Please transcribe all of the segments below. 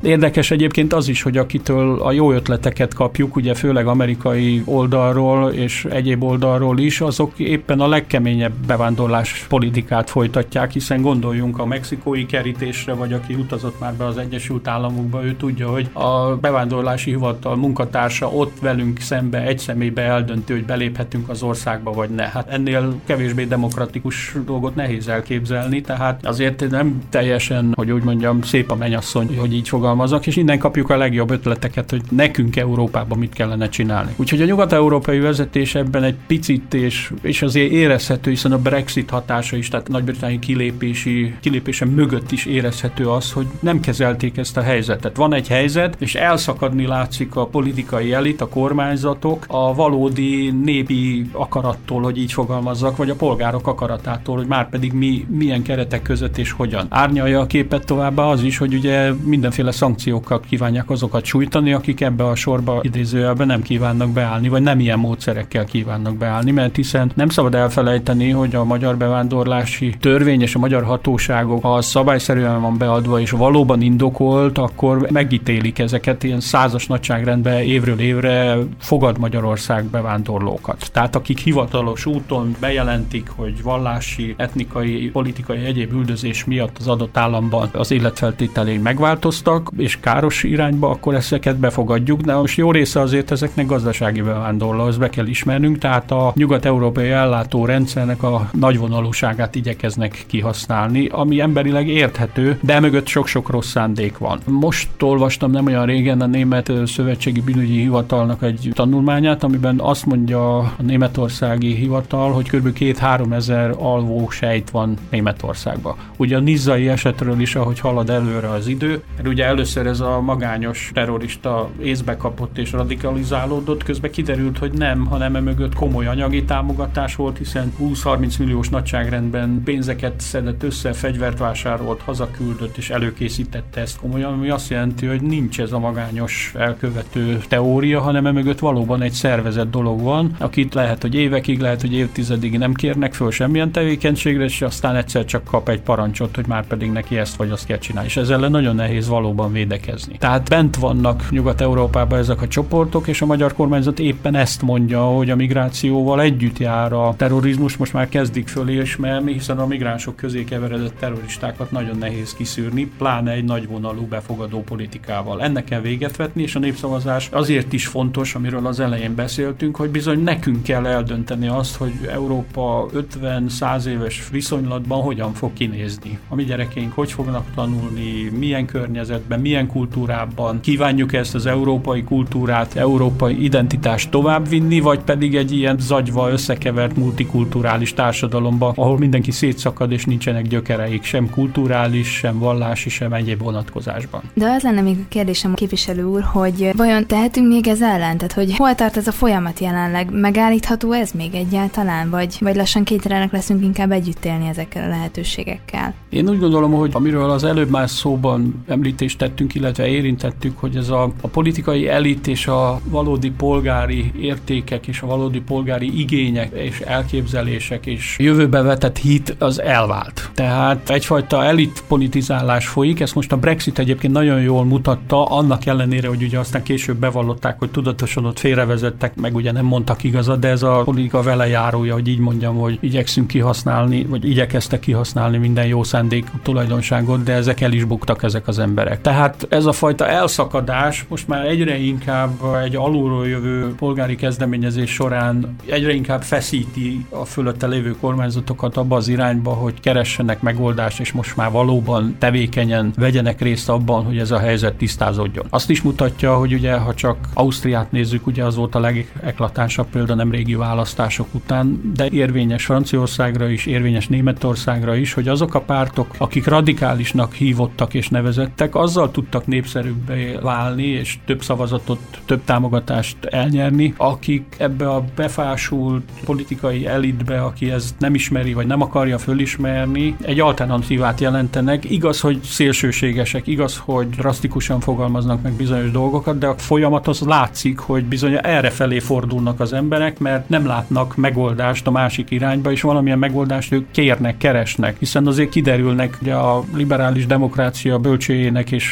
Érdekes egyébként az is, hogy akitől a jó ötleteket kapjuk, ugye főleg amerikai oldalról és egyéb oldalról is, azok éppen a legkeményebb bevándorlás politikát folytatják, hiszen gondoljunk a mexikói kerítésre, vagy aki utazott már be az Egyesült Államokba, ő tudja, hogy a bevándorlási hivatal munkatársa ott velünk szembe egy személybe eldönti, hogy beléphetünk az országba, vagy ne. Hát ennél kevésbé demokratikus dolgot nehéz elképzelni, tehát azért nem teljesen, hogy úgy mondjam, szép a mennyasszony, hogy így fogalmazok, és innen kapjuk a legjobb ötleteket, hogy nekünk Európában mit kellene csinálni. Úgyhogy a nyugat-európai vezetés ebben egy picit, és azért érezhető, hiszen a Brexit hatása is, tehát Nagy-Britannia kilépése mögött is érezhető az, hogy nem kezelték ezt a helyzetet. Van egy helyzet, és elszakadni látszik a politikai elit, a kormányzatok a valódi népi akarattól, hogy így fogalmazzak, vagy a polgárok akaratától, hogy már pedig milyen keretek között és hogyan. Árnyalja a képet továbbá az is, hogy ugye mindenféle szankciókkal kívánják azokat sújtani, akik ebbe a sorba idézőjelben nem kívánnak beállni, vagy nem ilyen módszerekkel kívánnak beállni, mert hiszen nem szabad elfelejteni, hogy a magyar bevándorlási törvény és a magyar hatóságok, ha szabályszerűen van beadva és valóban indokolt, akkor megítélik ezeket, ilyen 100-as nagyságrendben évről évre fogad Magyarország bevándorlókat. Tehát akik hivatalos úton bejelentik, hogy vallási, etnikai, politikai, egyéb üldözés miatt az adott államban az életfeltételei megváltoztak, és káros irányba, akkor ezeket befogadjuk, de most jó része azért ezeknek gazdasági bevándorló, ezt be kell ismernünk, tehát a nyugat-európai ellátórendszernek a nagyvonalúságát igyekeznek kihasználni, ami emberileg érthető, de mögött sok-sok rossz szándék van. Most olvastam nem olyan régen a Német Szövetségi Bűnügyi Hivatalnak egy tanulmányát, amiben azt mondja a németországi hivatal, hogy kb. 2-3 ezer alvó sejt van Németországban. Ugye a nizzai esetről is, ahogy halad előre az idő, mert ugye először ez a magányos terrorista észbe kapott és radikalizálódott, közben kiderült, hogy nem, hanem mögött komoly anyagi támogatás volt, hiszen 20-30 milliós nagyságrendben pénzeket szedett össze, fegyvert vásárolt, hazaküldött és előkészítette ezt komolyan, ami azt jelenti, hogy nincs ez a magányos elkövető teória, hanem mögött valóban egy szervezett dolog van, akit lehet, hogy évekig, lehet, hogy évtizedig nem kérnek föl semmilyen tevékenységre, és aztán egyszer csak kap egy parancsot, hogy már pedig neki ezt vagy azt kell csinálni. És ezzel nagyon nehéz valóban védekezni. Tehát bent vannak Nyugat-Európában ezek a csoportok, és a magyar kormányzat éppen ezt mondja, hogy a migrációval együtt jár a terrorizmus, most már kezdik fölismerni, hiszen a migránsok közé keveredett terroristákat nagyon nehéz kiszűrni, pláne egy nagyvonalú befogadó politikával. Ennek kell véget vetni, és a népszavazás azért is fontos, amiről az elején beszéltünk, hogy bizony nekünk kell eldönteni azt, hogy Európa 50-100 éves viszonylatban hogyan fog kinézni. A mi gyerekeink hogy fognak tanulni, milyen környezetben, milyen kultúrában kívánjuk ezt az európai kultúrát, európai identitást továbbvinni, vagy pedig egy ilyen zagyva összekevert multikulturális társadalomba, ahol mindenki szétszakad és nincsenek gyökereik, sem kulturális, sem vallási, sem egyéb vonatkozásban. De az lenne még a kérdésem, képviselő úr, hogy vajon tehetünk még ez ellen? Tehát, hogy hol tart ez a folyamat jelenleg? Megállítható ez még egyáltalán? Vagy lassan kénytelenek leszünk inkább együtt élni ezekkel a lehetőségekkel? Én úgy gondolom, hogy amiről az előbb már szóban említést tettünk, illetve érintettük, hogy ez a politikai elit és a valódi polgári értékek és a valódi polgári igények és elképzelések és jövőbe vetett hit az elvált. Tehát egyfajta elit politizálás folyik, ezt most a Brexit egyébként nagyon jól mutatta, annak ellenére, hogy ugye aztán később bevallották, hogy tudatosan ott félrevezettek, meg ugye nem mondtak igazat, de ez a politika velejárója, hogy így mondjam, hogy igyekszünk kihasználni, vagy igyekeztek kihasználni minden jó szándék tulajdonságot, de ezek el is buktak ezek az emberek. Tehát ez a fajta elszakadás most már egyre inkább egy alulról jövő polgári kezdeményezés során egyre inkább feszíti a fölötte lévő kormányzatokat abba az irányba, hogy keressenek megoldást, és most már valóban tevékenyen vegyenek részt abban, hogy ez a helyzet tisztázódjon. Azt is mutatja, hogy ugye, ha csak Ausztriát nézzük, ugye az volt a legeklatánsabb példa nemrégi választások után, de érvényes Franciaországra is, érvényes Németországra is, hogy azok a pártok, akik radikálisnak hívottak és nevezettek, azzal tudtak népszerűbbé válni, és több szavazatot, több támogatást elnyerni, akik ebbe a befásult politikai elitbe, aki ezt nem ismeri, vagy nem akarja fölismerni, egy alternatívát jelentenek. Igaz, hogy szélsőségesek, igaz, hogy drasztikusan fogalmaznak meg bizonyos dolgokat, de a folyamat az látszik, hogy bizony errefelé fordulnak az emberek, mert nem látnak megoldást a másik irányba, és valamilyen megoldást ők kérnek, keresnek, hiszen azért kiderülnek, hogy a liberális demokrácia bölcsőjének és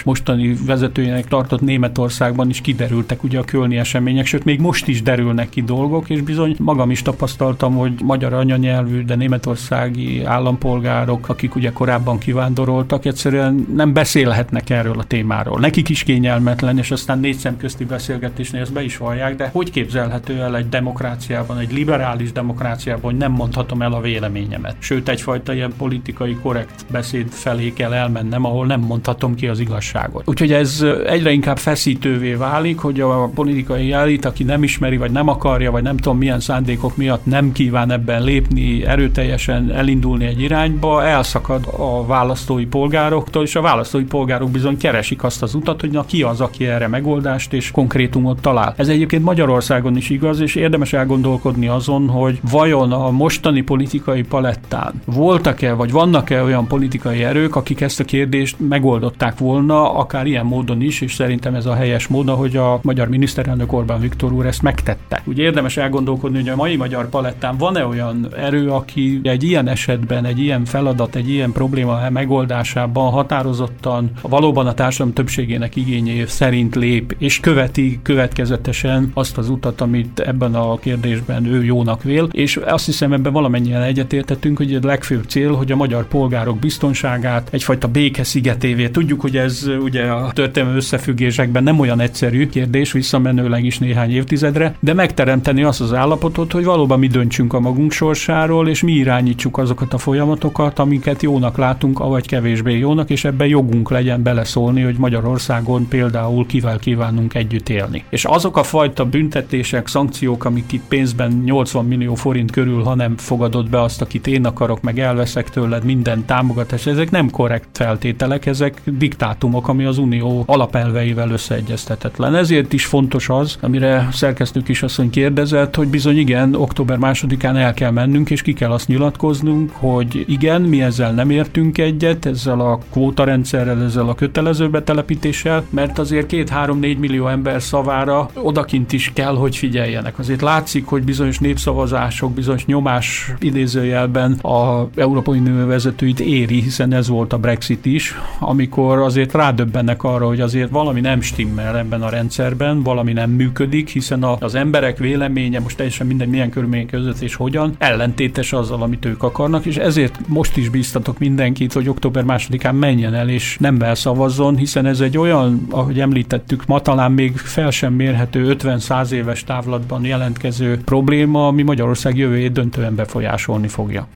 mostani vezetőjének tartott Németországban is kiderültek ugye a kölni események, sőt még most is derülnek ki dolgok, és bizony magam is tapasztaltam, hogy magyar anyanyelvű, de németországi állampolgárok, akik ugye korábban kivándoroltak, egyszerűen nem beszélhetnek erről a témáról. Nekik is kényelmetlen, és aztán 4 szemközti beszélgetésnél ezt be is vallják, de hogy képzelhető el egy demokráciában, egy liberális demokráciában, hogy nem mondhatom el a véleményemet. Sőt, egyfajta ilyen politikai korrekt beszéd felé kell elmennem, ahol nem mondhatom ki az igazságot. Úgyhogy ez egyre inkább feszítővé válik, hogy a politikai elit, aki nem ismeri, vagy nem akarja, vagy nem tudom milyen szándékok miatt nem kíván ebben lépni, erőteljesen elindulni egy irányba, elszakad a választói polgároktól, és a választói polgárok bizony keresik azt az utat, hogy na ki az, aki erre megoldást és konkrétumot talál. Ez egyébként Magyarországon is igaz, és érdemes elgondolkodni azon, hogy vajon a mostani politikai palettán voltak-e, vagy vannak-e olyan politikai erők, akik ezt a kérdést megoldották volna, akár ilyen módon is, és szerintem ez a helyes mód, hogy a magyar miniszterelnök Orbán Viktor úr ezt megtette. Ugye érdemes elgondolkodni, hogy a mai magyar palettán van-e olyan erő, aki egy ilyen esetben, egy ilyen feladat, egy ilyen probléma megoldásában határozottan valóban a társadalom többségének igényei szerint lép, és követi következetesen azt az utat, amit ebben a kérdésben ő jónak vél, és azt hiszem ebben valamennyien egyetértettünk, hogy a legfőbb cél, hogy a magyar polgárok biztonságát egyfajta békeszigetévé. Tudjuk, hogy ez ugye a történelmi összefüggésekben nem olyan egyszerű kérdés, visszamenőleg is néhány évtizedre, de megteremteni azt az állapotot, hogy valóban mi döntsünk a magunk sorsáról, és mi irányítsuk azokat a folyamatokat, amiket jónak látunk, avagy kevésbé jónak, és ebben jogunk legyen beleszólni, hogy Magyarországon például kivel kívánunk együtt élni. És azok a fajta büntetések, szankciók, amik itt pénzben 80 millió forint körül, ha nem fogadod be azt, akit én akarok, meg elveszek tőled minden támogatás, ezek nem korrekt feltételek, ezek diktátumok, ami az unió alapelveivel összeegyeztetetlen. Ezért is fontos az, amire szerkesztők is asszony kérdezett, hogy bizony igen, október 2-án el kell mennünk, és ki kell azt nyilatkoznunk, hogy igen, mi ezzel nem értünk egyet, ezzel a kvótarendszerrel, ezzel a kötelező betelepítéssel, mert azért 2-3-4 millió ember szavára odakint is kell, hogy figyeljenek. Azért látszik, hogy bizonyos népszavazások, bizonyos nyomás idézőjelben a Európai Unió vezetőit éri, hiszen ez volt a Brexit is, amikor azért rádöbbennek arra, hogy azért valami nem stimmel ebben a rendszerben, valami nem működik, hiszen az emberek véleménye most teljesen minden milyen körülmények között és hogyan ellentétes azzal, amit ők akarnak, és ezért most is bíztatok mindenkit, hogy október 2-án menjen el és nem szavazzon, hiszen ez egy olyan, ahogy említettük, ma talán még fel sem mérhető 50-100 éves távlatban jelentkező probléma, ami Magyarország jövőjét döntően befolyásolni fogja.